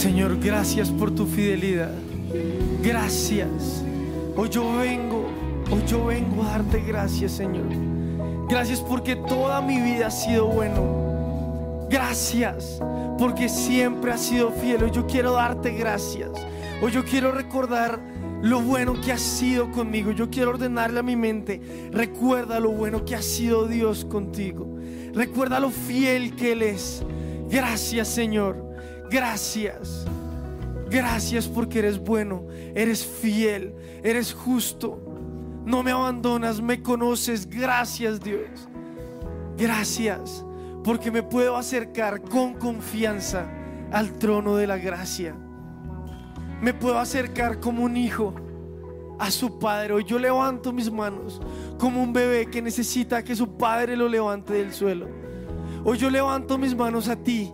Señor, gracias por tu fidelidad. Gracias. Hoy yo vengo a darte gracias, Señor. Gracias porque toda mi vida ha sido bueno. Gracias porque siempre has sido fiel. Hoy yo quiero darte gracias. Hoy yo quiero recordar lo bueno que has sido conmigo. Yo quiero ordenarle a mi mente: recuerda lo bueno que ha sido Dios contigo. Recuerda lo fiel que Él es. Gracias, Señor. Gracias. Gracias porque eres bueno, eres fiel, eres justo. No me abandonas, me conoces. Gracias, Dios. Gracias porque me puedo acercar con confianza al trono de la gracia. Me puedo acercar como un hijo a su padre. Hoy yo levanto mis manos como un bebé que necesita que su padre lo levante del suelo. Hoy yo levanto mis manos a ti,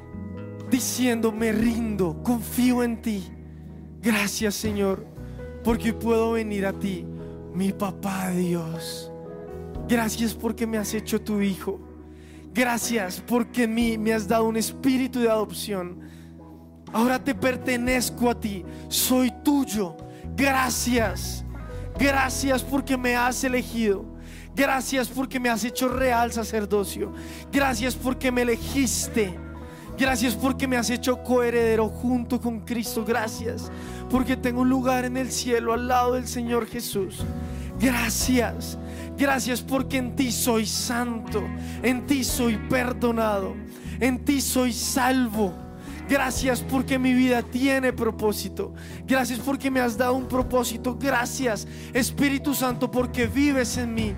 diciendo: me rindo, confío en ti. Gracias, Señor, porque hoy puedo venir a ti, mi papá Dios. Gracias porque me has hecho tu hijo. Gracias porque en mí me has dado un espíritu de adopción. Ahora te pertenezco a ti, soy tuyo. Gracias. Gracias porque me has elegido. Gracias porque me has hecho real sacerdocio. Gracias porque me elegiste. Gracias porque me has hecho coheredero junto con Cristo. Gracias porque tengo un lugar en el cielo al lado del Señor Jesús. Gracias. Gracias porque en ti soy santo, en ti soy perdonado, en ti soy salvo. Gracias porque mi vida tiene propósito. Gracias porque me has dado un propósito. Gracias, Espíritu Santo, porque vives en mí.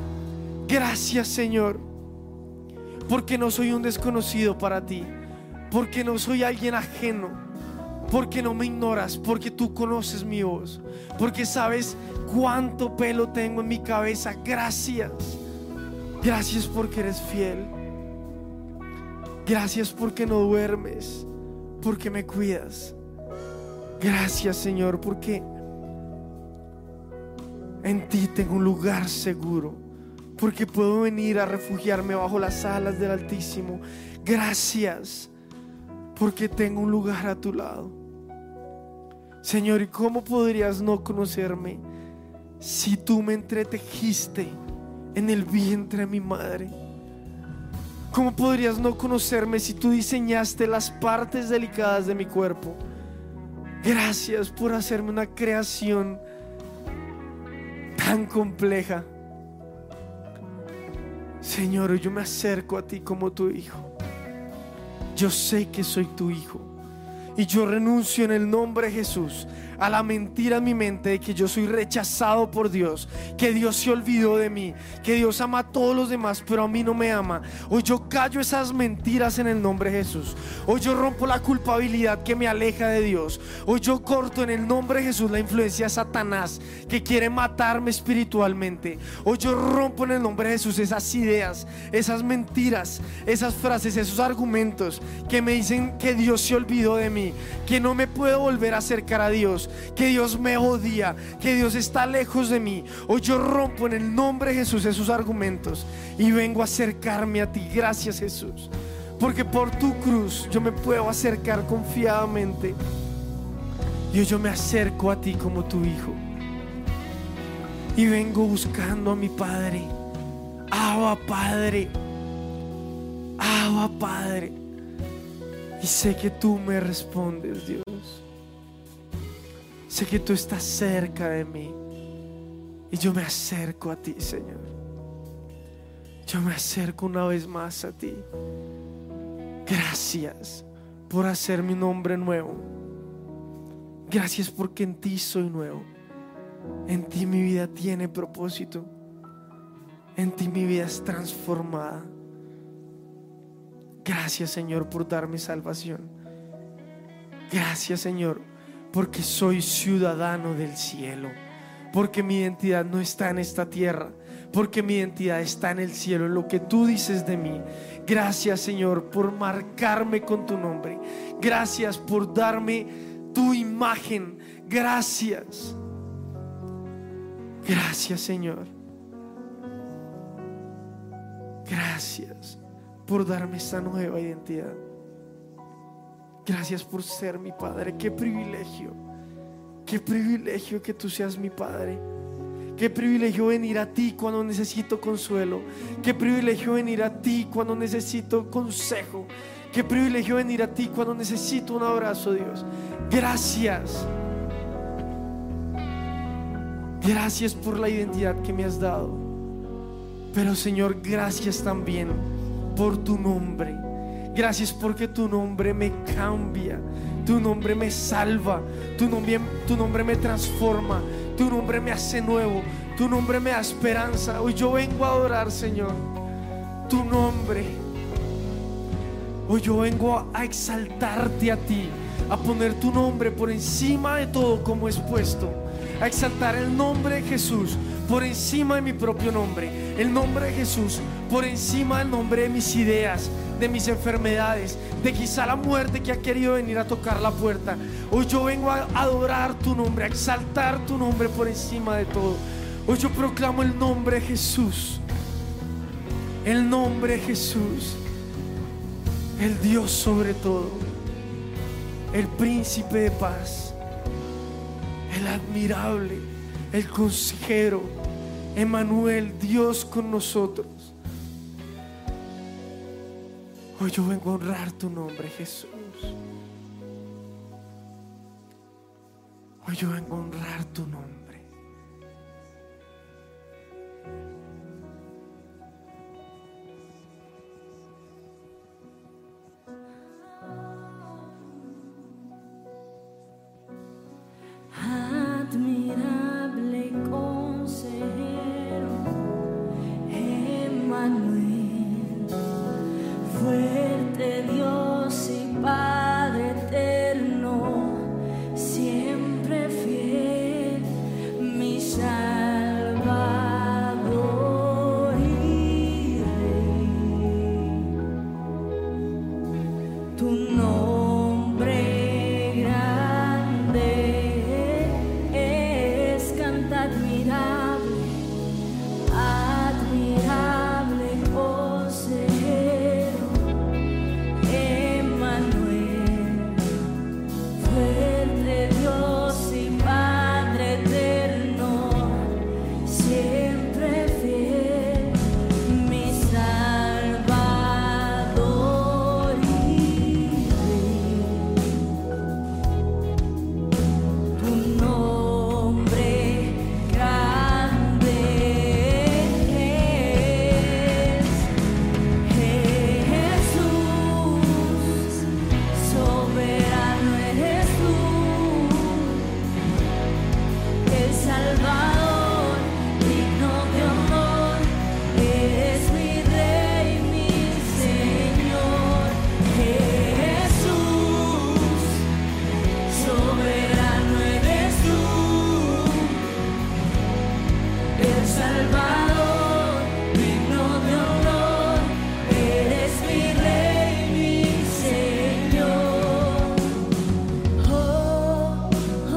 Gracias, Señor, porque no soy un desconocido para ti, porque no soy alguien ajeno, porque no me ignoras, porque tú conoces mi voz, porque sabes cuánto pelo tengo en mi cabeza. Gracias. Gracias porque eres fiel. Gracias porque no duermes, porque me cuidas. Gracias, Señor, porque en ti tengo un lugar seguro, porque puedo venir a refugiarme bajo las alas del Altísimo. Gracias porque tengo un lugar a tu lado. Señor, ¿y cómo podrías no conocerme si tú me entretejiste en el vientre de mi madre? ¿Cómo podrías no conocerme si tú diseñaste las partes delicadas de mi cuerpo? Gracias por hacerme una creación tan compleja. Señor, yo me acerco a ti como tu hijo. Yo sé que soy tu hijo y yo renuncio en el nombre de Jesús a la mentira en mi mente de que yo soy rechazado por Dios, que Dios se olvidó de mí, que Dios ama a todos los demás pero a mí no me ama. Hoy yo callo esas mentiras en el nombre de Jesús. Hoy yo rompo la culpabilidad que me aleja de Dios. Hoy yo corto en el nombre de Jesús la influencia de Satanás que quiere matarme espiritualmente. Hoy yo rompo en el nombre de Jesús esas ideas, esas mentiras, esas frases, esos argumentos que me dicen que Dios se olvidó de mí, que no me puedo volver a acercar a Dios, que Dios me odia, que Dios está lejos de mí. Hoy yo rompo en el nombre de Jesús esos argumentos y vengo a acercarme a ti. Gracias, Jesús, porque por tu cruz yo me puedo acercar confiadamente. Y hoy yo me acerco a ti como tu hijo y vengo buscando a mi Padre. Abba, Padre. Abba, Padre. Y sé que tú me respondes, Dios. Sé que tú estás cerca de mí y yo me acerco a ti, Señor. Yo me acerco una vez más a ti. Gracias por hacerme un hombre nuevo. Gracias porque en ti soy nuevo. En ti mi vida tiene propósito. En ti mi vida es transformada. Gracias, Señor, por darme salvación. Gracias, Señor, porque soy ciudadano del cielo, porque mi identidad no está en esta tierra, porque mi identidad está en el cielo, en lo que tú dices de mí. Gracias, Señor, por marcarme con tu nombre. Gracias por darme tu imagen. Gracias. Gracias, Señor. Gracias por darme esta nueva identidad. Gracias por ser mi Padre. Qué privilegio que tú seas mi Padre. Qué privilegio venir a ti cuando necesito consuelo. Qué privilegio venir a ti cuando necesito consejo. Qué privilegio venir a ti cuando necesito un abrazo, Dios. Gracias. Gracias por la identidad que me has dado. Pero Señor, gracias también por tu nombre. Gracias porque tu nombre me cambia. Tu nombre me salva. Tu nombre me transforma. Tu nombre me hace nuevo. Tu nombre me da esperanza. Hoy yo vengo a adorar, Señor, tu nombre. Hoy yo vengo a exaltarte a ti, a poner tu nombre por encima de todo como es puesto, a exaltar el nombre de Jesús por encima de mi propio nombre, el nombre de Jesús por encima del nombre de mis ideas, de mis enfermedades, de quizá la muerte que ha querido venir a tocar la puerta. Hoy yo vengo a adorar tu nombre, a exaltar tu nombre por encima de todo. Hoy yo proclamo el nombre de Jesús, el nombre de Jesús, el Dios sobre todo, el príncipe de paz, el admirable, el consejero, Emmanuel, Dios con nosotros. Hoy yo vengo a honrar tu nombre, Jesús. Hoy yo vengo a honrar tu nombre. Admirable consejero, Emmanuel, fuerte Dios y Padre eterno, siempre fiel, mi Salvador y Rey. Tu nombre grande es, canta admirable, admirable consejero, Emmanuel, fuerte Dios y Padre eterno, siempre fiel, mi Salvador y Rey. Tu nombre grande es Jesús, soberano eres tú, el Salvador, digno de honor, eres mi Rey, mi Señor. Jesús, soberano eres tú, el Salvador, digno de honor, eres mi Rey, mi Señor. Oh, oh,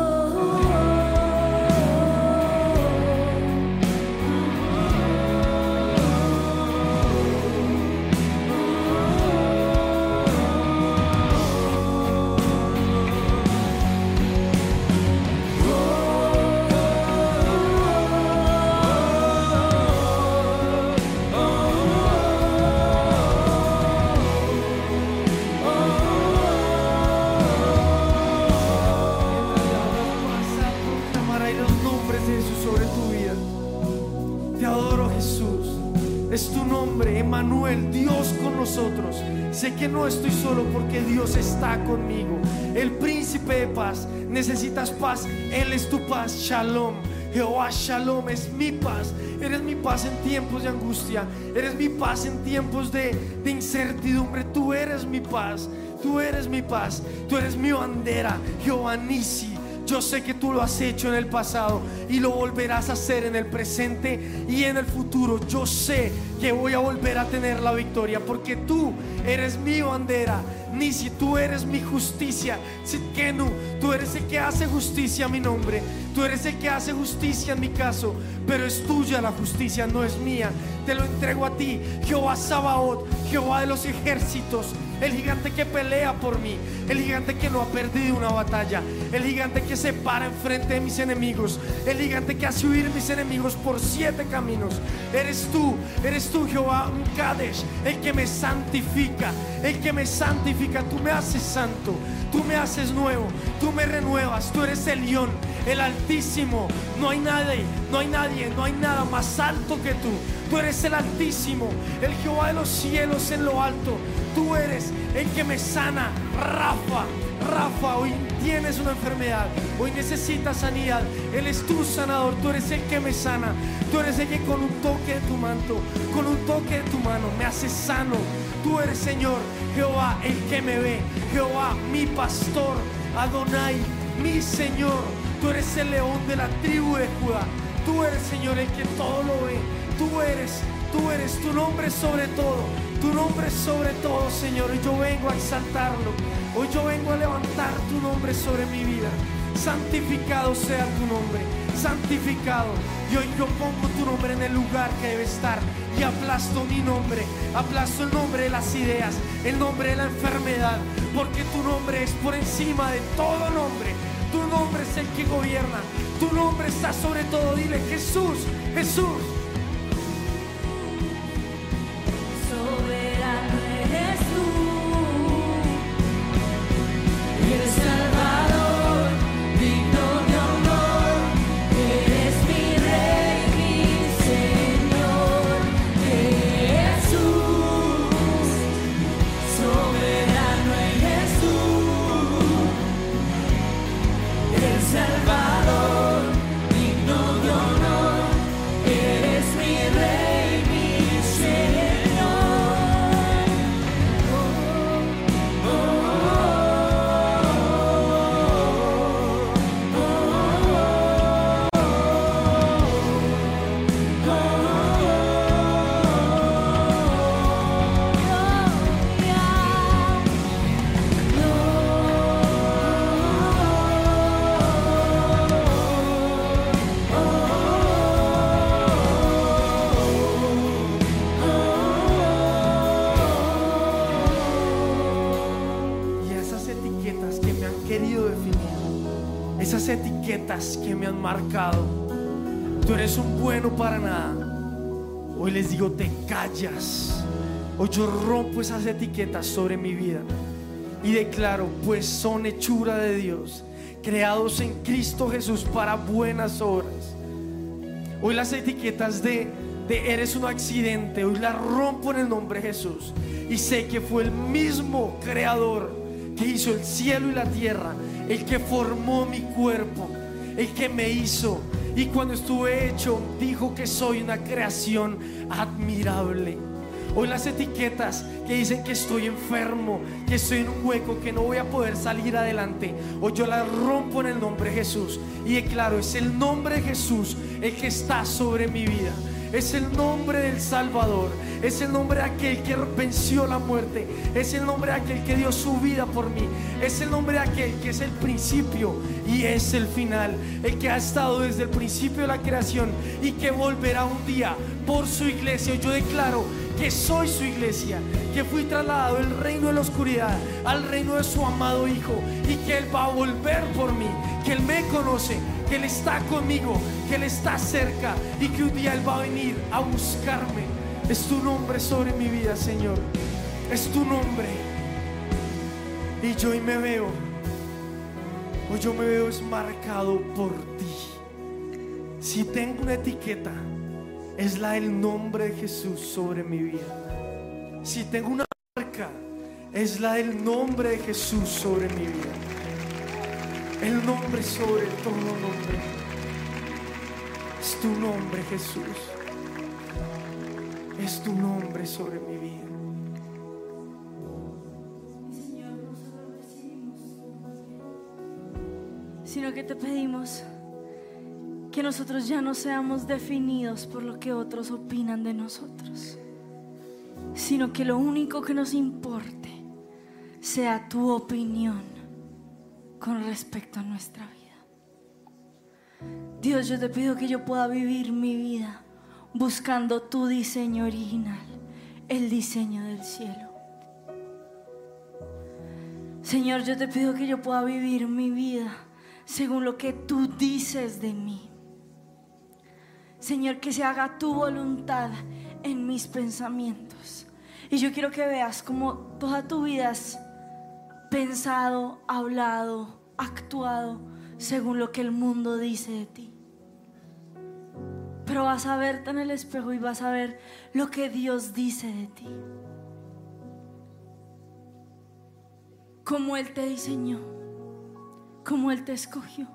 Vas a proclamar ahí los nombres de Jesús sobre tu vida. Te adoro, Jesús. Es tu nombre, Emmanuel, Dios con nosotros. Sé que no estoy solo porque Dios está conmigo. El príncipe de paz. Necesitas paz, Él es tu paz. Shalom. Jehová Shalom es mi paz. Eres mi paz en tiempos de angustia. Eres mi paz en tiempos de incertidumbre. Tú eres mi paz. Tú eres mi paz. Tú eres mi bandera. Jehová Nisi. Yo sé que tú lo has hecho en el pasado y lo volverás a hacer en el presente y en el futuro. Yo sé que voy a volver a tener la victoria porque tú eres mi bandera. Nisi, tú eres mi justicia. Sitkenu, tú eres el que hace justicia a mi nombre. Tú eres el que hace justicia en mi caso. Pero es tuya la justicia, no es mía. Te lo entrego a ti, Jehová Sabaoth, Jehová de los ejércitos. el gigante que pelea por mí, el gigante que no ha perdido una batalla, el gigante que se para enfrente de mis enemigos, el gigante que hace huir mis enemigos por 7 caminos. Eres tú Jehová Kadesh, el que me santifica, el que me santifica. Tú me haces santo, tú me haces nuevo, tú me renuevas. Tú eres el Elión, el Altísimo. No hay nadie, no hay nada más alto que tú. Tú eres el Altísimo, el Jehová de los cielos en lo alto. Tú eres el que me sana. Rafa, hoy tienes una enfermedad, hoy necesitas sanidad. Él es tu sanador, tú eres el que me sana. Tú eres el que con un toque de tu manto, con un toque de tu mano me hace sano. Tú eres, Señor, Jehová el que me ve, Jehová mi pastor, Adonai mi Señor. Tú eres el león de la tribu de Judá. Tú eres, Señor, el que todo lo ve. Tú eres tu nombre sobre todo. Tu nombre sobre todo, Señor. Y yo vengo a exaltarlo. Hoy yo vengo a levantar tu nombre sobre mi vida. Santificado sea tu nombre, santificado. Y hoy yo pongo tu nombre en el lugar que debe estar. Y aplasto mi nombre, aplasto el nombre de las ideas, el nombre de la enfermedad. Porque tu nombre es por encima de todo nombre. Tu nombre es el que gobierna. Tu nombre está sobre todo. Dile: Jesús, Jesús. Soberano eres tú, el Salvador, digno de honor. Eres mi Rey, mi Señor, Jesús. Soberano eres tú, el Salvador, digno de honor. Eres mi Rey, mi Señor. Esas etiquetas que me han marcado, tú eres un bueno para nada. Hoy les digo: te callas. Hoy yo rompo esas etiquetas sobre mi vida y declaro: pues son hechura de Dios, creados en Cristo Jesús para buenas obras. Hoy las etiquetas de eres un accidente, hoy las rompo en el nombre de Jesús. Y sé que fue el mismo creador que hizo el cielo y la tierra, el que formó mi cuerpo, el que me hizo. Y cuando estuve hecho, dijo que soy una creación admirable. Hoy las etiquetas que dicen que estoy enfermo, que estoy en un hueco, que no voy a poder salir adelante, hoy yo las rompo en el nombre de Jesús y declaro: es el nombre de Jesús el que está sobre mi vida. Es el nombre del Salvador, es el nombre de aquel que venció la muerte, es el nombre de aquel que dio su vida por mí, es el nombre de aquel que es el principio y es el final, el que ha estado desde el principio de la creación y que volverá un día por su iglesia. Yo declaro que soy su iglesia, que fui trasladado del reino de la oscuridad al reino de su amado Hijo y que Él va a volver por mí, que Él me conoce, que Él está conmigo, que Él está cerca y que un día Él va a venir a buscarme. Es tu nombre sobre mi vida, Señor, es tu nombre. Y yo hoy me veo, hoy yo me veo es marcado por ti. Si tengo una etiqueta, es la del nombre de Jesús sobre mi vida. Si tengo una marca, es la del nombre de Jesús sobre mi vida. El nombre sobre todo nombre. Es tu nombre, Jesús. Es tu nombre sobre mi vida. Señor, no solo recibimos, sino que te pedimos que nosotros ya no seamos definidos por lo que otros opinan de nosotros, sino que lo único que nos importe sea tu opinión con respecto a nuestra vida. Dios, yo te pido que yo pueda vivir mi vida buscando tu diseño original, el diseño del cielo. Señor, yo te pido que yo pueda vivir mi vida según lo que tú dices de mí. Señor, que se haga tu voluntad en mis pensamientos. Y yo quiero que veas cómo toda tu vida has pensado, hablado, actuado según lo que el mundo dice de ti. Pero vas a verte en el espejo y vas a ver lo que Dios dice de ti. Cómo Él te diseñó, cómo Él te escogió.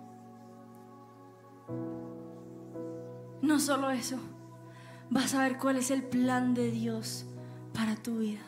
No solo eso, vas a ver cuál es el plan de Dios para tu vida.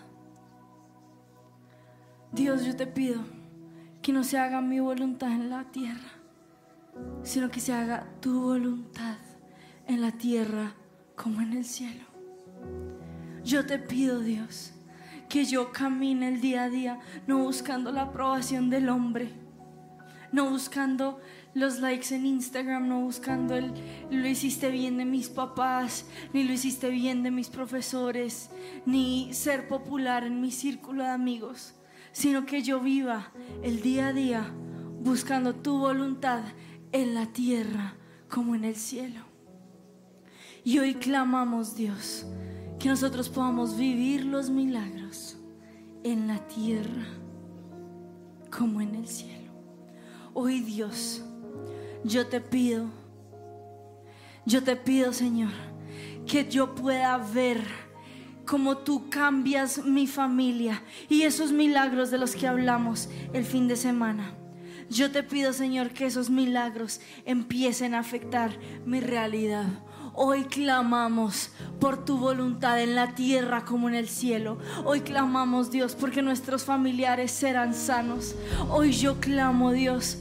Dios, yo te pido que no se haga mi voluntad en la tierra, sino que se haga tu voluntad en la tierra como en el cielo. Yo te pido, Dios, que yo camine el día a día, no buscando la aprobación del hombre, no buscando los likes en Instagram, no buscando lo hiciste bien de mis papás, ni lo hiciste bien de mis profesores, ni ser popular en mi círculo de amigos, sino que yo viva el día a día buscando tu voluntad en la tierra como en el cielo. Y hoy clamamos, Dios, que nosotros podamos vivir los milagros en la tierra como en el cielo. Hoy, Dios, yo te pido, Señor, que yo pueda ver cómo tú cambias mi familia y esos milagros de los que hablamos el fin de semana. Yo te pido, Señor, que esos milagros empiecen a afectar mi realidad. Hoy clamamos por tu voluntad en la tierra como en el cielo. Hoy clamamos, Dios, porque nuestros familiares serán sanos. Hoy yo clamo, Dios,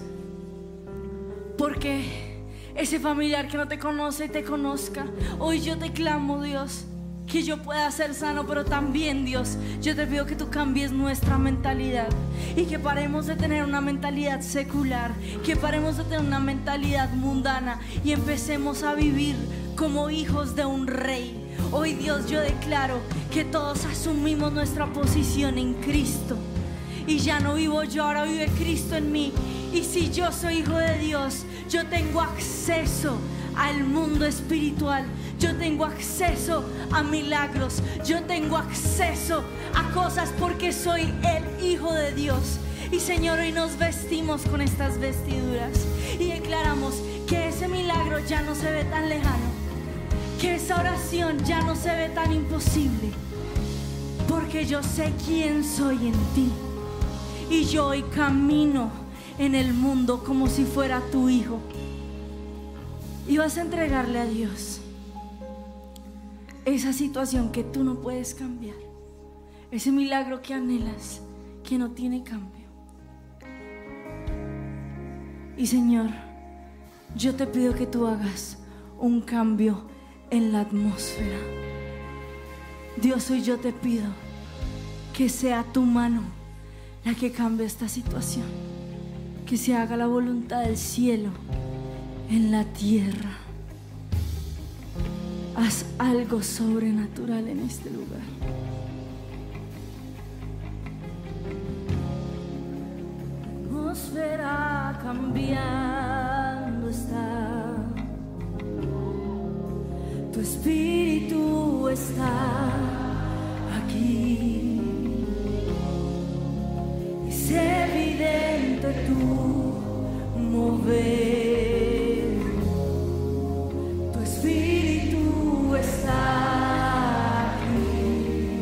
porque ese familiar que no te conoce te conozca. Hoy yo te clamo, Dios, que yo pueda ser sano, pero también, Dios, yo te pido que tú cambies nuestra mentalidad y que paremos de tener una mentalidad secular, que paremos de tener una mentalidad mundana y empecemos a vivir como hijos de un rey. Hoy, Dios, yo declaro que todos asumimos nuestra posición en Cristo y ya no vivo yo, ahora vive Cristo en mí. Y si yo soy hijo de Dios, yo tengo acceso al mundo espiritual, yo tengo acceso a milagros, yo tengo acceso a cosas porque soy el hijo de Dios. Y Señor, hoy nos vestimos con estas vestiduras y declaramos que ese milagro ya no se ve tan lejano, que esa oración ya no se ve tan imposible, porque yo sé quién soy en ti y yo hoy camino en el mundo como si fuera tu hijo. Y vas a entregarle a Dios esa situación que tú no puedes cambiar, ese milagro que anhelas, que no tiene cambio. Y Señor, yo te pido que tú hagas un cambio en la atmósfera. Dios, hoy yo te pido que sea tu mano la que cambie esta situación, que se haga la voluntad del cielo en la tierra. Haz algo sobrenatural en este lugar. La atmósfera cambiando está, tu espíritu está aquí, es evidente tu mover. Espíritu está aquí,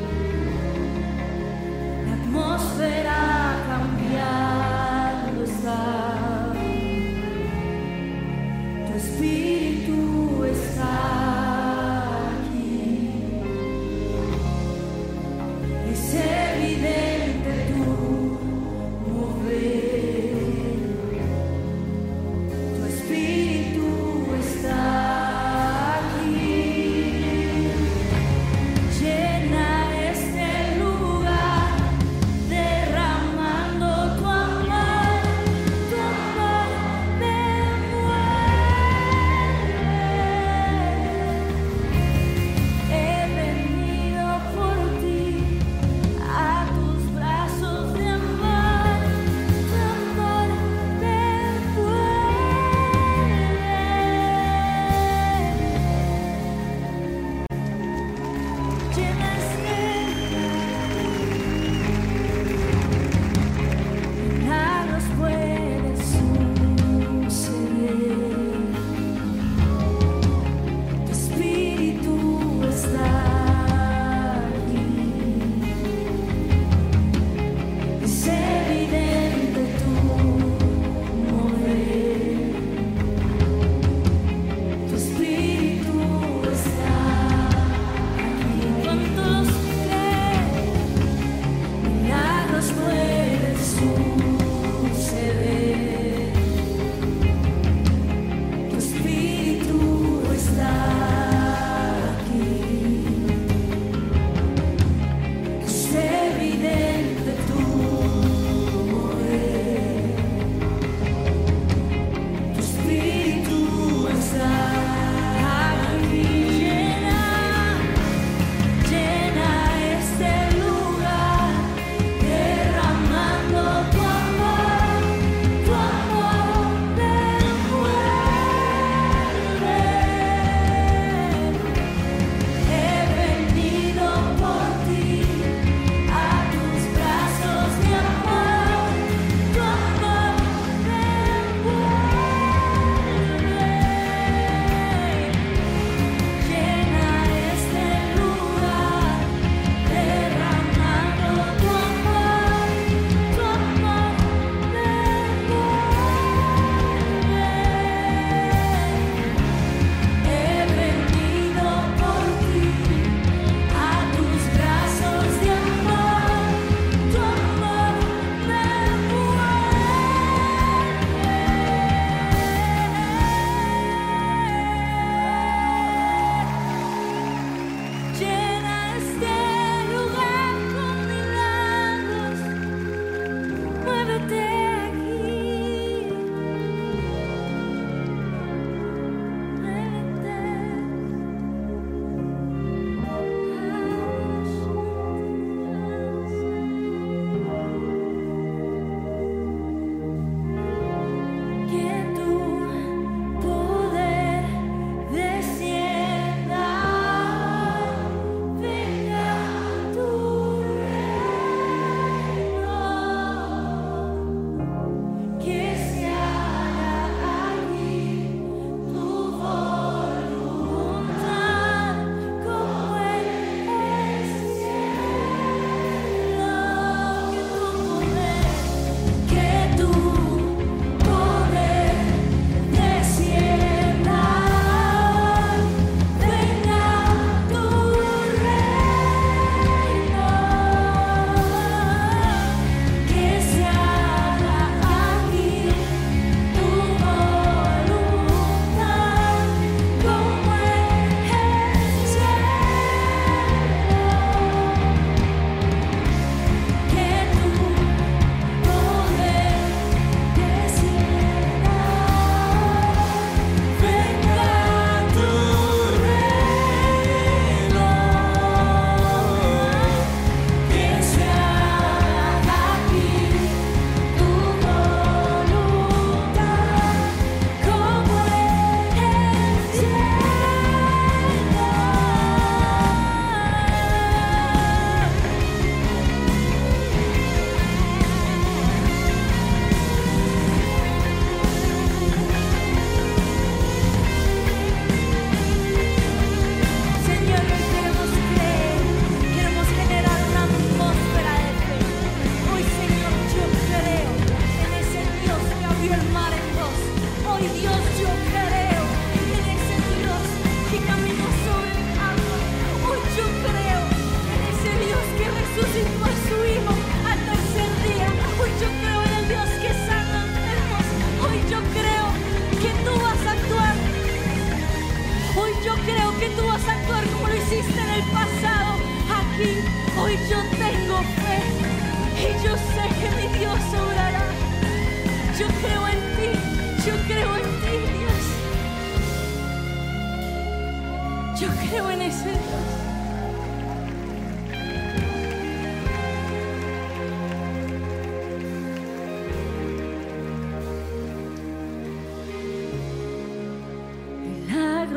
la atmósfera cambiando está, tu espíritu está aquí, es evidente.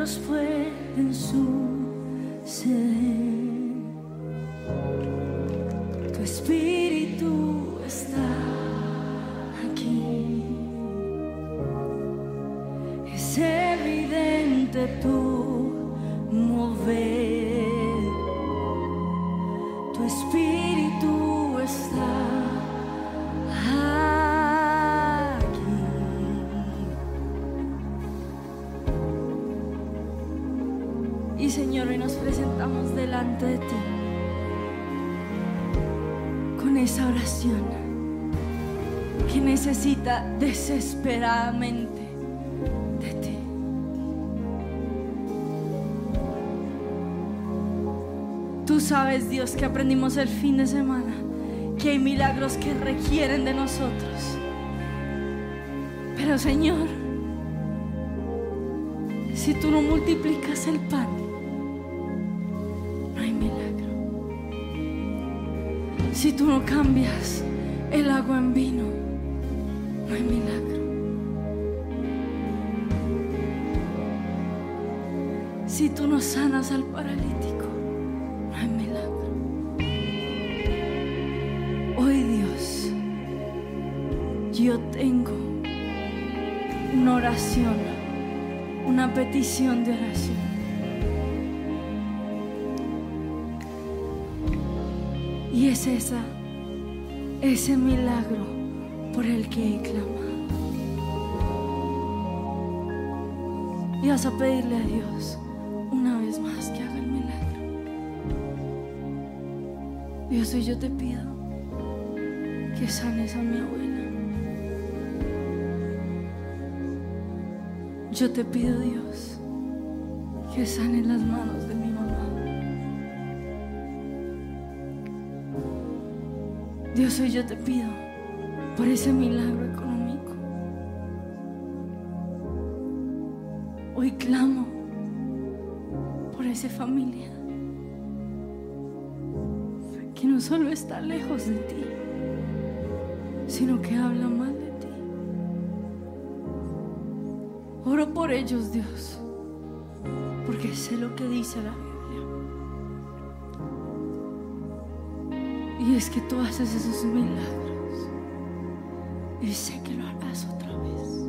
milagros pueden suceder. Tu espíritu está aquí. Es evidente tu mover. Tu espíritu está aquí. Y Señor, hoy nos presentamos delante de ti con esa oración que necesita desesperadamente de ti. Tú sabes, Dios, que aprendimos el fin de semana, que hay milagros que requieren de nosotros. Pero Señor, si tú no multiplicas el pan, no hay milagro. Si tú no cambias el agua en vino, no hay milagro. Si tú no sanas al paralítico, no hay milagro. Hoy, Dios, yo tengo una oración, una petición de oración. Y es ese milagro por el que he clamado. Y vas a pedirle a Dios una vez más que haga el milagro. Dios, hoy yo te pido que sanes a mi abuela. Yo te pido, Dios, que sanes las manos de mi mamá. Dios, hoy yo te pido por ese milagro económico. Hoy clamo por esa familia que no solo está lejos de ti, sino que habla mal de ti. Oro por ellos, Dios, porque sé lo que dice la Biblia. Y es que tú haces esos milagros y sé que lo harás otra vez.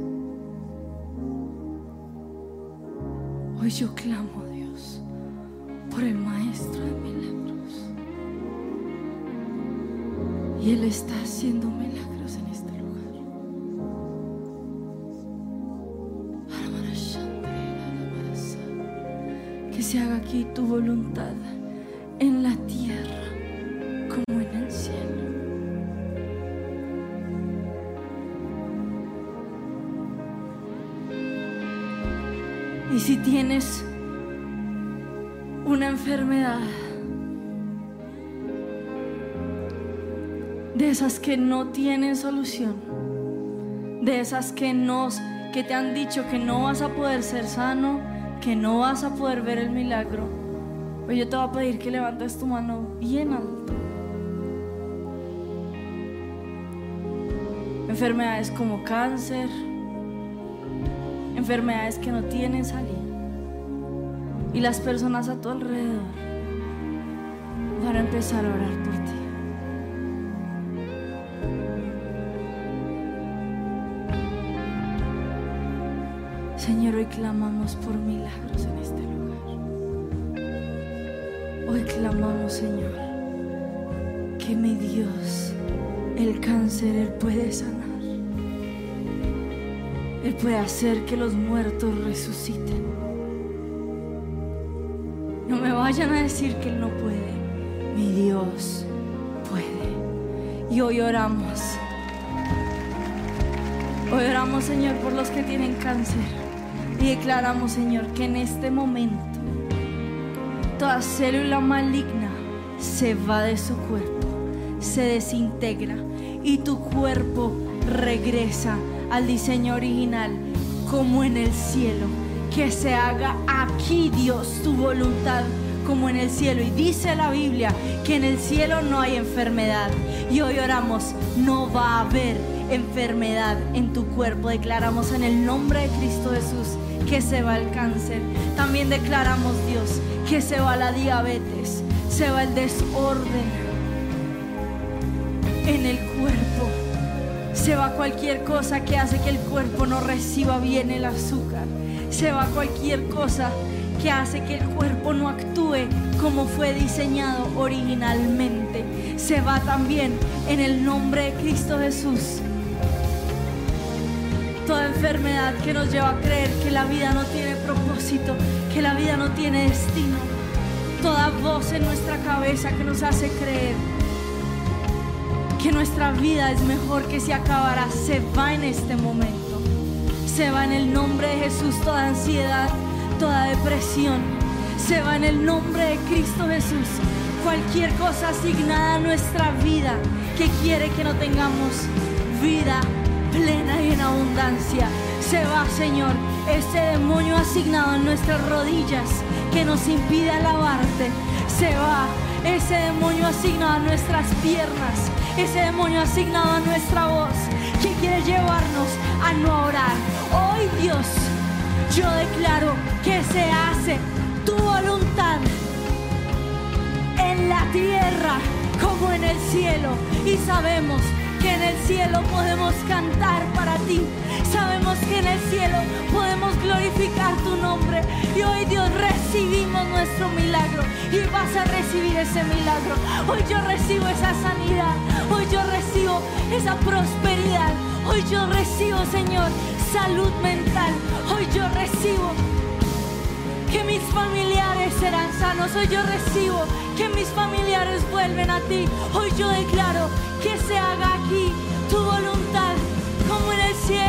Hoy yo clamo, Dios, por el Maestro de milagros. Y Él está haciendo milagros en este lugar. Que se haga aquí tu voluntad en la tierra como en el cielo. Y si tienes una enfermedad de esas que no tienen solución, de esas que te han dicho que no vas a poder ser sano, que no vas a poder ver el milagro, pues yo te voy a pedir que levantes tu mano bien alto. Enfermedades como cáncer, enfermedades que no tienen salida. Y las personas a tu alrededor van a empezar a orar por ti. Señor, hoy clamamos por milagros en este lugar. Hoy clamamos, Señor, que mi Dios, el cáncer, Él puede sanar. Él puede hacer que los muertos resuciten. No me vayan a decir que Él no puede. Mi Dios puede. Y hoy oramos. Hoy oramos, Señor, por los que tienen cáncer. Y declaramos, Señor, que en este momento toda célula maligna se va de su cuerpo, se desintegra y tu cuerpo regresa al diseño original como en el cielo. Que se haga aquí, Dios, tu voluntad como en el cielo. Y dice la Biblia que en el cielo no hay enfermedad. Y hoy oramos, no va a haber enfermedad en tu cuerpo. Declaramos en el nombre de Cristo Jesús que se va el cáncer. También declaramos, Dios, que se va la diabetes, se va el desorden en el cuerpo, se va cualquier cosa que hace que el cuerpo no reciba bien el azúcar, se va cualquier cosa que hace que el cuerpo no actúe como fue diseñado originalmente. Se va también en el nombre de Cristo Jesús toda enfermedad que nos lleva a creer que la vida no tiene propósito, que la vida no tiene destino. Toda voz en nuestra cabeza que nos hace creer que nuestra vida es mejor que se acabará, se va en este momento. Se va en el nombre de Jesús toda ansiedad, toda depresión. Se va en el nombre de Cristo Jesús cualquier cosa asignada a nuestra vida que quiere que no tengamos vida plena y en abundancia. Se va, Señor, ese demonio asignado en nuestras rodillas que nos impide alabarte. Se va ese demonio asignado a nuestras piernas, ese demonio asignado a nuestra voz que quiere llevarnos a no orar. Hoy, Dios, yo declaro que se hace tu voluntad en la tierra como en el cielo. Y sabemos que en el cielo podemos cantar para ti. Sabemos que en el cielo podemos glorificar tu nombre. Y hoy, Dios, recibimos nuestro milagro. Y vas a recibir ese milagro. Hoy yo recibo esa sanidad. Hoy yo recibo esa prosperidad. Hoy yo recibo, Señor, salud mental. Hoy yo recibo que mis familiares serán sanos. Hoy yo recibo que mis familiares vuelven a ti. Hoy yo declaro que se haga aquí tu voluntad como en el cielo.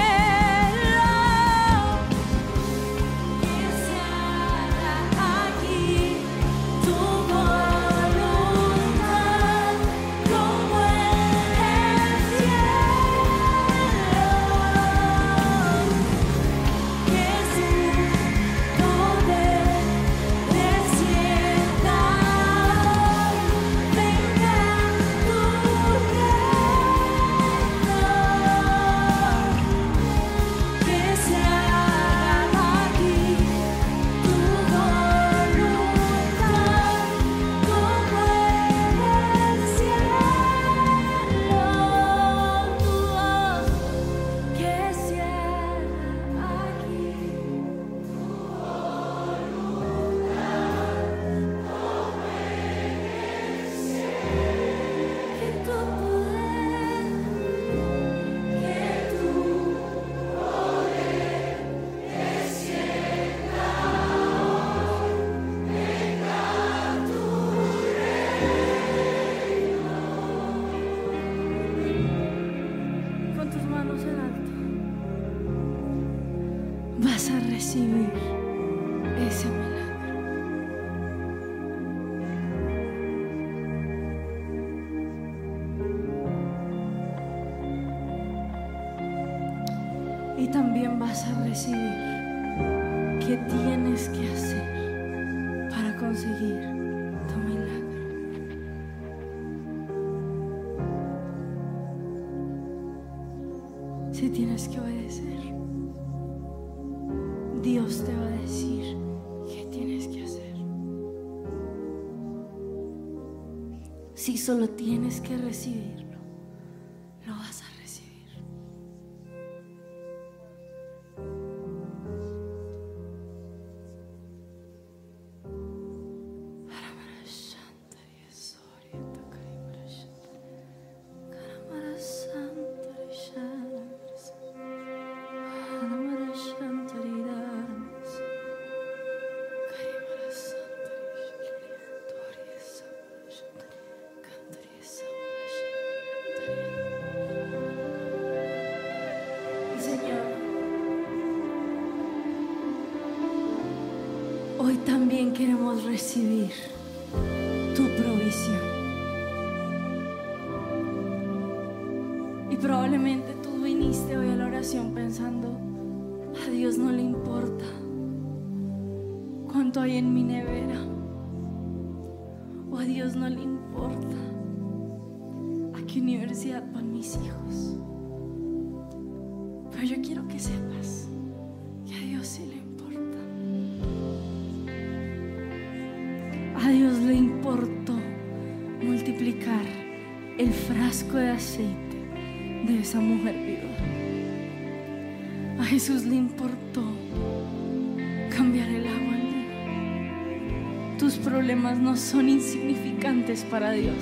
Que se haga aquí tu voluntad como en el cielo. Que su poder descienda. Venga tu que se haga aquí tu voluntad como en el cielo. Que se haga aquí tu que tu poder, que tu con tus manos en alto vas a recibir ese milagro. Y también vas a recibir qué tienes que hacer para conseguir tu milagro. Si tienes que obedecer, Dios te va a decir qué tienes que hacer. Si solo tienes que recibirlo, lo vas a recibir. Hoy también queremos recibir tu provisión. Y probablemente tú viniste hoy a la oración pensando, a Dios no le importa cuánto hay en mi nevera. o a Dios no le importa a qué universidad van mis hijos. Pero yo quiero que sepas que a Dios sí le importa. A Dios le importó multiplicar el frasco de aceite de esa mujer viuda. A Jesús le importó cambiar el agua en vino. Tus problemas no son insignificantes para Dios.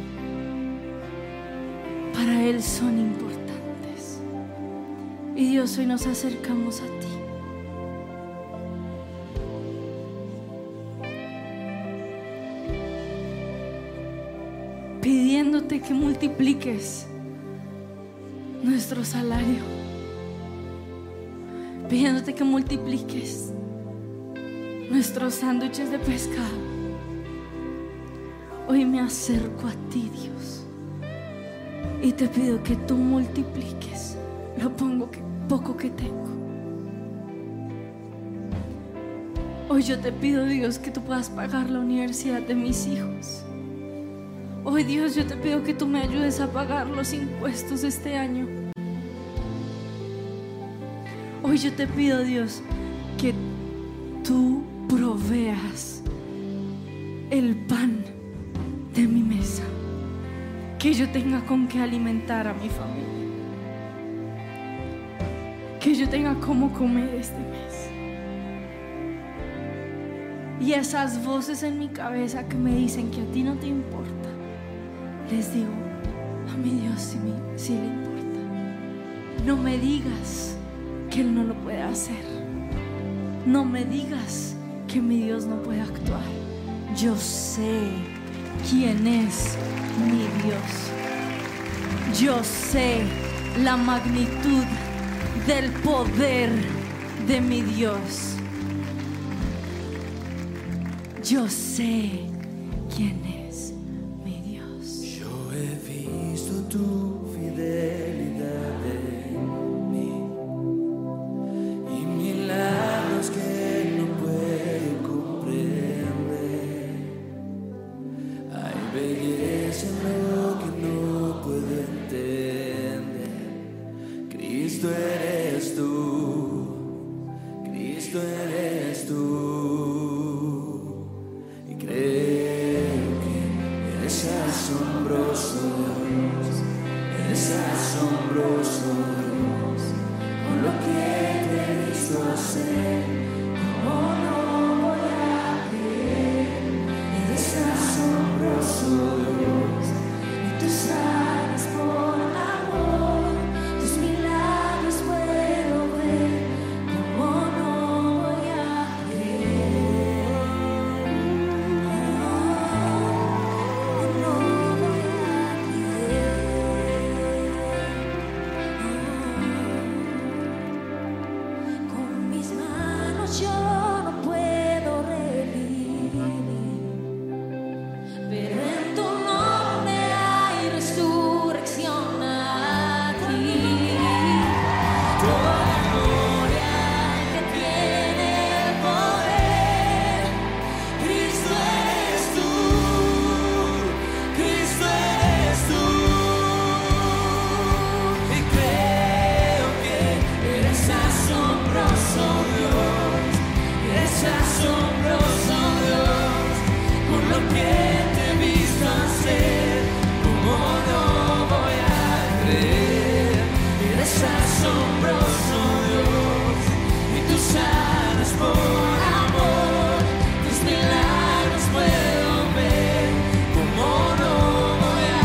Para Él son importantes. Y Dios, hoy nos acercamos a ti. Pidiéndote que multipliques nuestro salario, pidiéndote que multipliques nuestros sándwiches de pescado. Hoy me acerco a ti, Dios, y te pido que tú multipliques lo poco que tengo. Hoy yo te pido, Dios, que tú puedas pagar la universidad de mis hijos. Hoy, Dios, yo te pido que tú me ayudes a pagar los impuestos este año. Hoy yo te pido, Dios, que tú proveas el pan de mi mesa, que yo tenga con qué alimentar a mi familia, que yo tenga cómo comer este mes. Y esas voces en mi cabeza que me dicen que a ti no te importa, les digo, a mi Dios sí le importa. No me digas que Él no lo puede hacer. No me digas que mi Dios no puede actuar. Yo sé quién es mi Dios. Yo sé la magnitud del poder de mi Dios. Yo sé quién es mi Dios. Yo he visto tu fidelidad en mí y milagros que no puedo comprender. Hay belleza en lo que no puedo entender. Cristo eres tú, Cristo eres tú. Y creo que eres asombroso Dios, eres asombroso Dios, con lo que te he visto hacer, ¿cómo no voy a creer? Eres asombroso Dios, y tú sabes por amor, tus milagros puedo ver, ¿cómo no voy a creer? No voy a creer. Con mis manos yo no puedo revivir, pero en tu nombre hay resurrección aquí. Toda gloria que tiene el poder, Cristo eres tú, Cristo eres tú. Y creo que eres asombroso Dios, eres asombroso Dios, por lo que te he visto hacer, ¿cómo no voy a creer? Eres asombroso Dios, y tú sanas por amor, tus milagros puedo ver, ¿cómo no voy a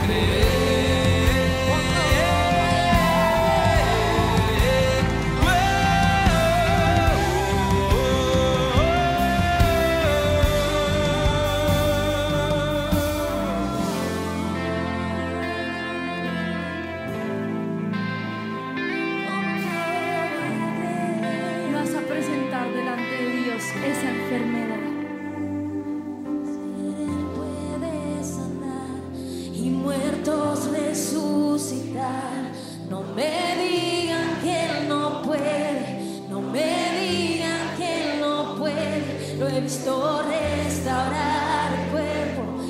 Y vas a presentar delante de Dios esa enfermedad. Él puede sanar y muertos resucitar. No me digan que Él no puede, no me digan que Él no puede. Lo he visto restaurar el cuerpo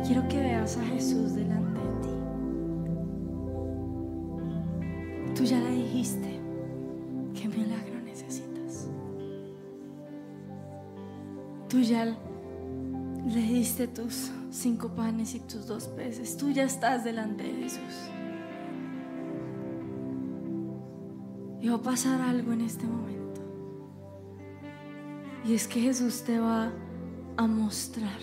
quiero que veas a Jesús delante de ti. Tú ya le dijiste qué milagro necesitas. Tú ya le diste tus 5 panes y tus 2 peces. Tú ya estás delante de Jesús. Y va a pasar algo en este momento. Y es que Jesús te va a mostrar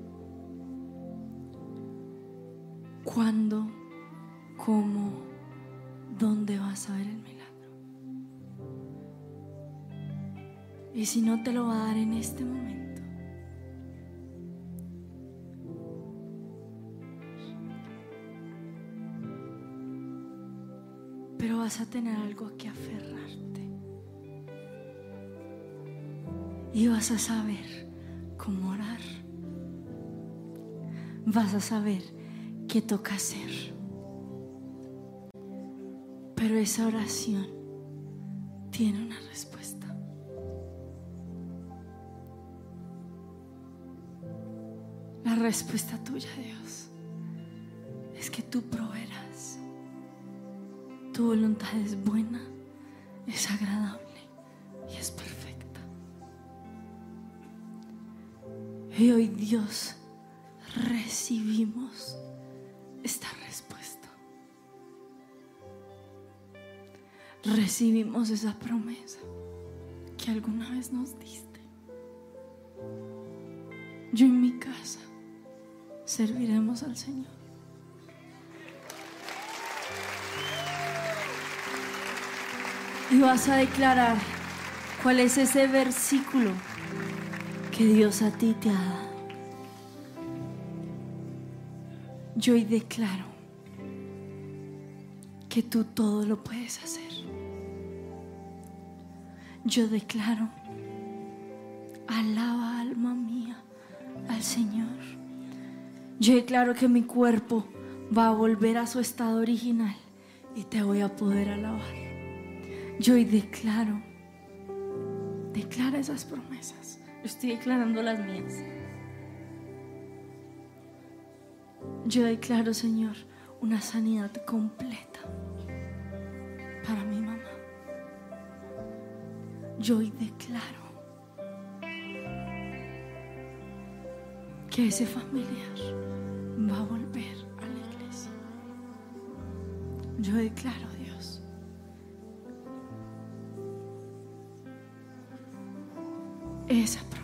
cuándo, cómo, dónde vas a ver el milagro. Y si no, te lo va a dar en este momento. Pero vas a tener algo a que aferrarte. Y vas a saber cómo orar. Vas a saber qué toca hacer. Pero esa oración tiene una respuesta. La respuesta tuya, Dios, es que tú proveerás. Tu voluntad es buena, es agradable y es perfecta. Y hoy, Dios, recibimos esta respuesta. Recibimos esa promesa que alguna vez nos diste. Yo en mi casa serviremos al Señor. Y vas a declarar cuál es ese versículo que Dios a ti te ha dado. Yo hoy declaro que tú todo lo puedes hacer. Yo declaro: alaba, alma mía, al Señor. Yo declaro que mi cuerpo va a volver a su estado original y te voy a poder alabar. Yo hoy declaro esas promesas. Yo estoy declarando las mías. Yo declaro, Señor, una sanidad completa para mi mamá. Yo hoy declaro que ese familiar va a volver a la iglesia. Yo declaro, Dios, esa promesa.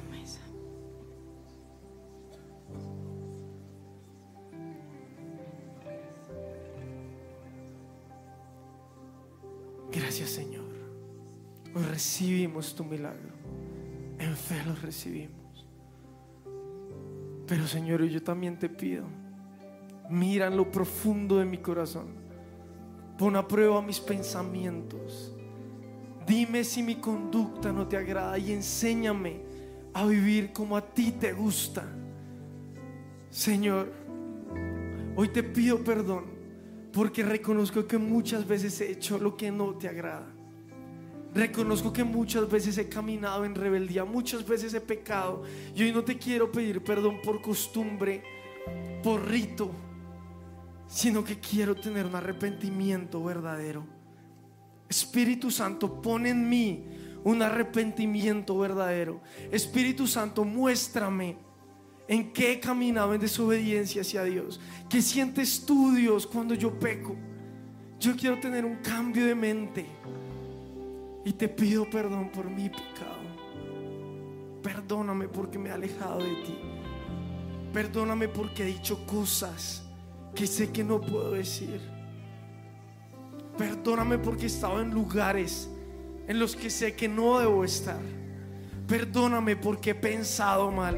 Gracias, Señor. Hoy recibimos tu milagro. En fe lo recibimos. Pero, Señor, yo también te pido, mira en lo profundo de mi corazón. Pon a prueba mis pensamientos. Dime si mi conducta no te agrada y enséñame a vivir como a ti te gusta. Señor, hoy te pido perdón porque reconozco que muchas veces he hecho lo que no te agrada. Reconozco que muchas veces he caminado en rebeldía, muchas veces he pecado. Y hoy no te quiero pedir perdón por costumbre, por rito, sino que quiero tener un arrepentimiento verdadero. Espíritu Santo, pon en mí un arrepentimiento verdadero. Espíritu Santo, muéstrame en qué he caminado en desobediencia hacia Dios. ¿Qué sientes tú, Dios, cuando yo peco? Yo quiero tener un cambio de mente. Y te pido perdón por mi pecado. Perdóname porque me he alejado de ti. Perdóname porque he dicho cosas que sé que no puedo decir. Perdóname porque he estado en lugares en los que sé que no debo estar. Perdóname porque he pensado mal.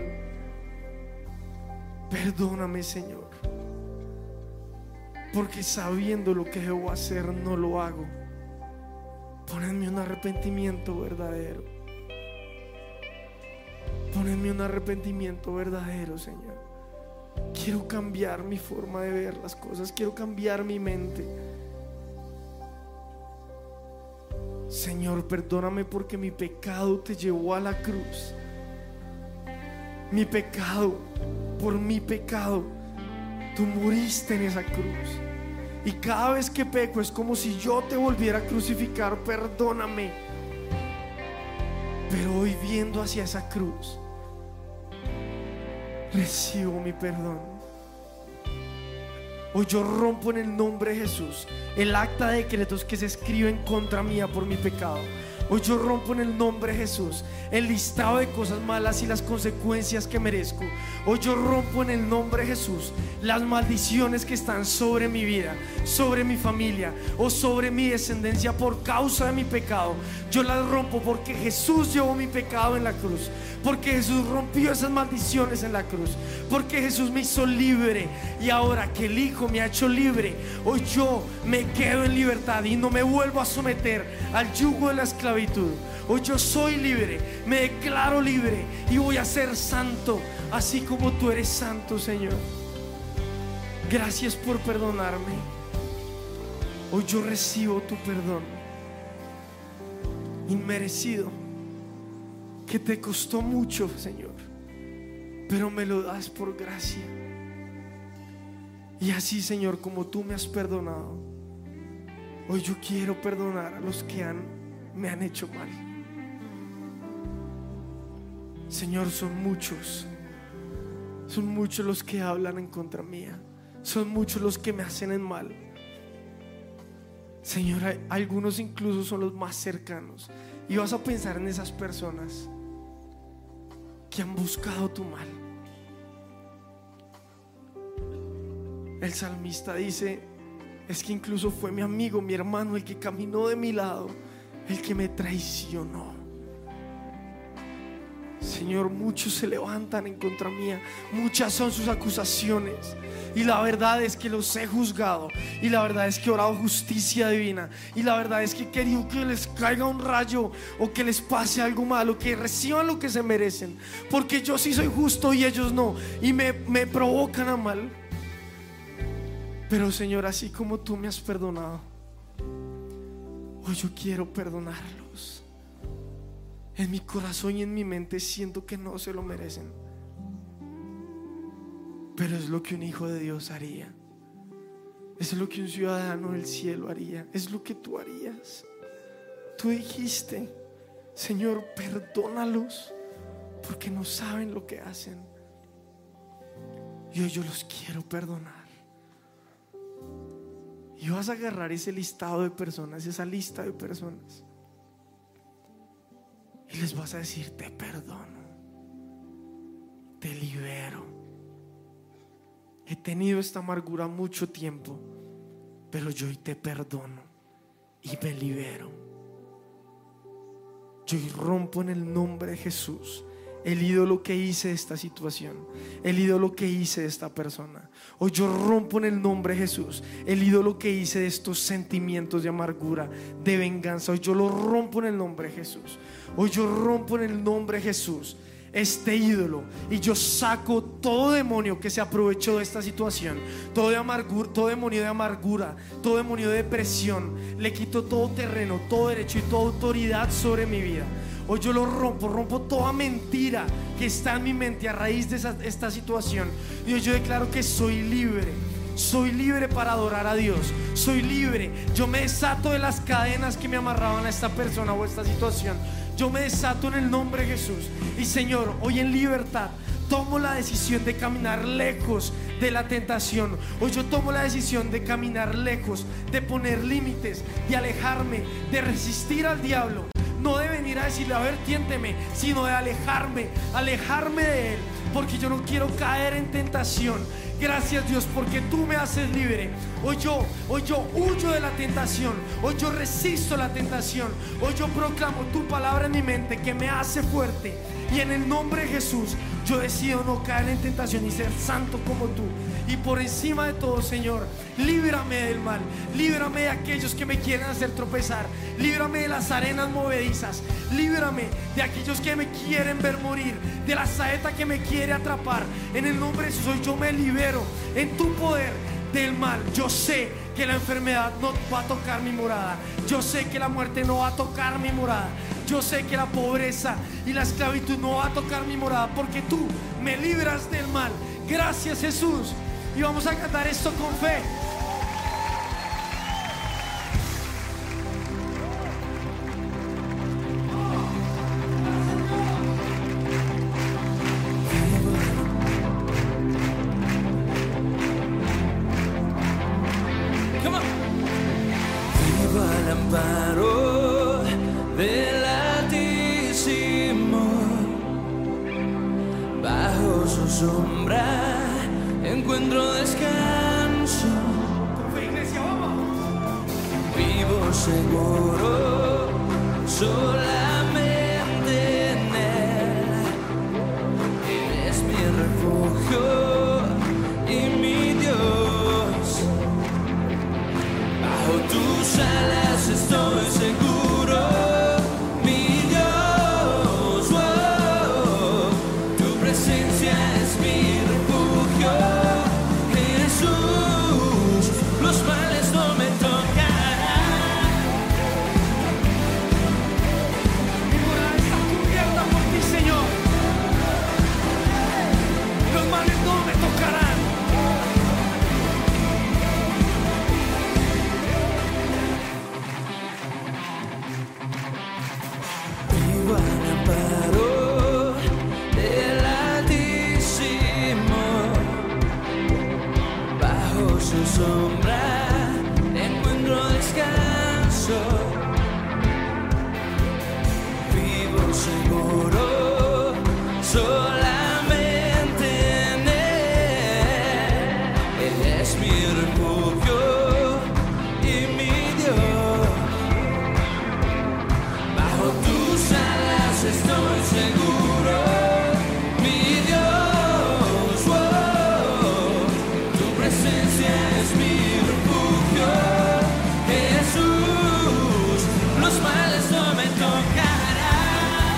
Perdóname, Señor, porque sabiendo lo que debo hacer no lo hago. Ponenme un arrepentimiento verdadero. Ponenme un arrepentimiento verdadero, Señor. Quiero cambiar mi forma de ver las cosas. Quiero cambiar mi mente. Señor, perdóname porque mi pecado te llevó a la cruz. Mi pecado, por mi pecado, Tú moriste en esa cruz. Y cada vez que peco es como si yo te volviera a crucificar. Perdóname. Pero hoy, viendo hacia esa cruz, recibo mi perdón. Hoy yo rompo en el nombre de Jesús el acta de decretos que se escribe en contra mía por mi pecado. Hoy yo rompo en el nombre de Jesús el listado de cosas malas y las consecuencias que merezco. Hoy yo rompo en el nombre de Jesús las maldiciones que están sobre mi vida, sobre mi familia o sobre mi descendencia por causa de mi pecado. Yo las rompo porque Jesús llevó mi pecado en la cruz, porque Jesús rompió esas maldiciones en la cruz, porque Jesús me hizo libre. Y ahora que el Hijo me ha hecho libre, hoy yo me quedo en libertad y no me vuelvo a someter al yugo de la esclavitud. Hoy yo soy libre, me declaro libre y voy a ser santo, así como tú eres santo, Señor. Gracias por perdonarme. Hoy yo recibo tu perdón inmerecido, que te costó mucho, Señor, pero me lo das por gracia. Y así, Señor, como tú me has perdonado, hoy yo quiero perdonar a los que me han hecho mal. Señor, son muchos los que hablan en contra mía, son muchos los que me hacen el mal. Señor, algunos incluso son los más cercanos, y vas a pensar en esas personas que han buscado tu mal. El salmista dice: es que incluso fue mi amigo, mi hermano, el que caminó de mi lado, el que me traicionó. Señor, muchos se levantan en contra mía, muchas son sus acusaciones, y la verdad es que los he juzgado, y la verdad es que he orado justicia divina, y la verdad es que he querido que les caiga un rayo, o que les pase algo malo, que reciban lo que se merecen, porque yo sí soy justo y ellos no, y me provocan a mal. Pero, Señor, así como tú me has perdonado, hoy yo quiero perdonarlos. En mi corazón y en mi mente siento que no se lo merecen, pero es lo que un hijo de Dios haría. Es lo que un ciudadano del cielo haría. Es lo que tú harías. Tú dijiste: Señor, perdónalos porque no saben lo que hacen. Y hoy yo los quiero perdonar. Y vas a agarrar ese listado de personas, esa lista de personas, y les vas a decir: te perdono, te libero. He tenido esta amargura mucho tiempo, pero yo hoy te perdono y me libero. Yo hoy rompo en el nombre de Jesús el ídolo que hice de esta situación, el ídolo que hice de esta persona. Hoy yo rompo en el nombre de Jesús el ídolo que hice de estos sentimientos de amargura, de venganza. Hoy yo lo rompo en el nombre de Jesús. Hoy yo rompo en el nombre de Jesús este ídolo, y yo saco todo demonio que se aprovechó de esta situación, todo demonio de amargura, todo demonio de depresión. Le quito todo terreno, todo derecho y toda autoridad sobre mi vida. Hoy yo lo rompo toda mentira que está en mi mente a raíz de esta situación. Y hoy yo declaro que soy libre. Soy libre para adorar a Dios. Soy libre. Yo me desato de las cadenas que me amarraban a esta persona o a esta situación. Yo me desato en el nombre de Jesús. Y, Señor, hoy en libertad tomo la decisión de caminar lejos de la tentación. Hoy yo tomo la decisión de caminar lejos, de poner límites, de alejarme, de resistir al diablo. No de venir a decirle: a ver, tiénteme, sino de alejarme de él, porque yo no quiero caer en tentación. Gracias, Dios, porque tú me haces libre. Hoy yo huyo de la tentación. Hoy yo resisto la tentación. Hoy yo proclamo tu palabra en mi mente que me hace fuerte. Y en el nombre de Jesús yo decido no caer en tentación y ser santo como tú. Y por encima de todo, Señor, líbrame del mal. Líbrame de aquellos que me quieren hacer tropezar. Líbrame de las arenas movedizas. Líbrame de aquellos que me quieren ver morir, de la saeta que me quiere atrapar. En el nombre de Jesús, hoy yo me libero en tu poder del mal. Yo sé que la enfermedad no va a tocar mi morada. Yo sé que la muerte no va a tocar mi morada. Yo sé que la pobreza y la esclavitud no va a tocar mi morada, porque tú me libras del mal. Gracias, Jesús. y vamos a cantar esto con fe. Amparo del Altísimo, bajo su sombra encuentro descanso. Con fe, iglesia, vamos. Vivo seguro solamente en Él. Él es mi refugio y mi Dios. Bajo tus alas estoy seguro, mi Dios. Oh, tu presencia es mi refugio, Jesús. Los males no me tocarán. Mi morada está cubierta por ti, Señor. Los males no me tocarán. Vivo al amparo del Altísimo, bajo su sombra encuentro descanso. Vivo seguro solamente en Él. Él es mi refugio y mi Dios. Bajo tus alas estoy seguro, mi Dios. Oh, tu presencia es mi refugio, Jesús. Los males no me tocarán.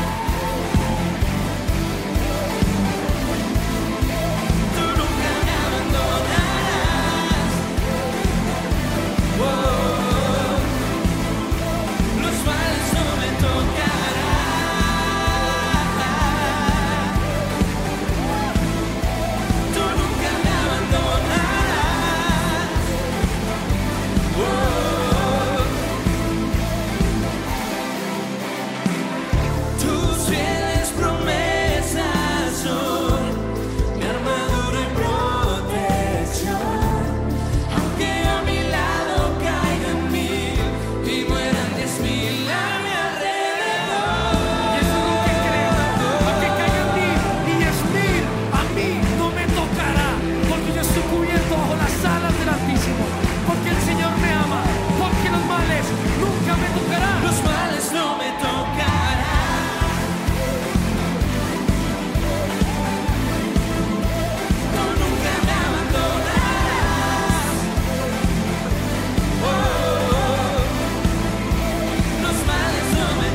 Tú nunca me abandonarás. Oh, los males no me tocarán. Tú nunca me abandonarás. Tus fieles promesas son mi armadura y protección. Aunque a mi lado caigan 1000 y mueran 10,000 a mi alrededor. Y eso es lo que creo. Aunque caigan 1000 y 10,000, a mí no me tocará, porque yo estoy cubierto bajo las alas del Altísimo, porque el Señor me ama, porque los males nunca me tocarán. Los males no me tocarán. Tú nunca me abandonarás. Oh, los males no me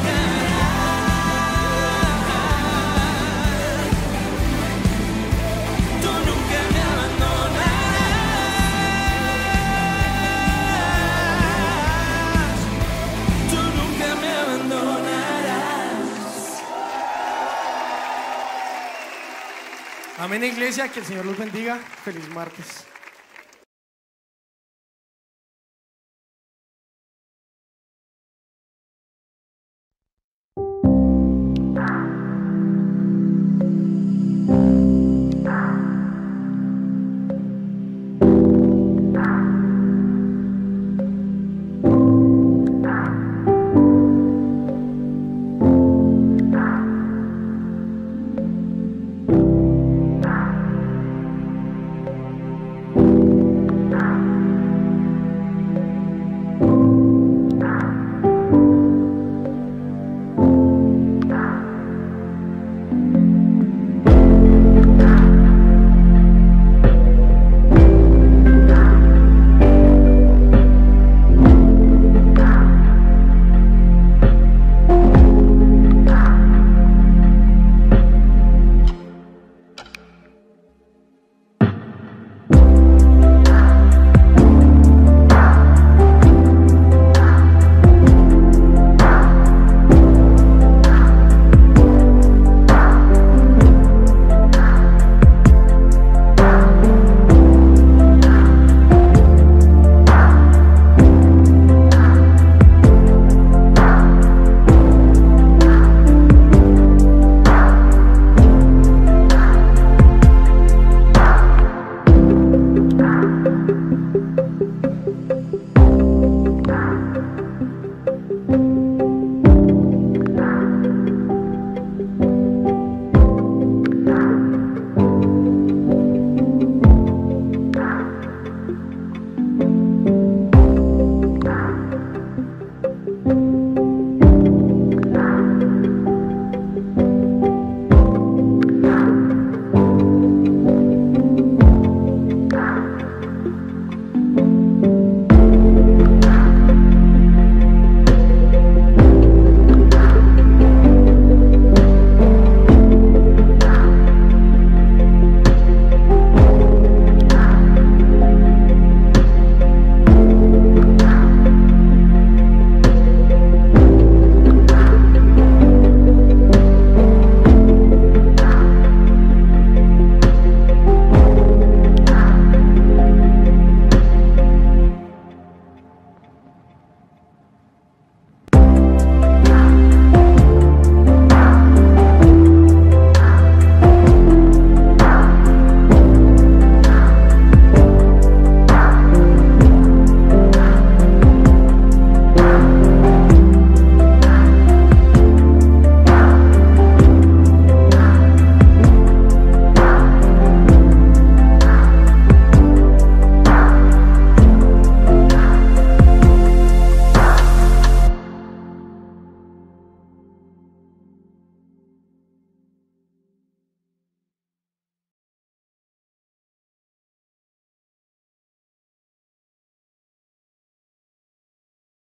tocarán. Tú nunca me abandonarás. Tú nunca me abandonarás. Amén, iglesia, que el Señor los bendiga. Feliz martes.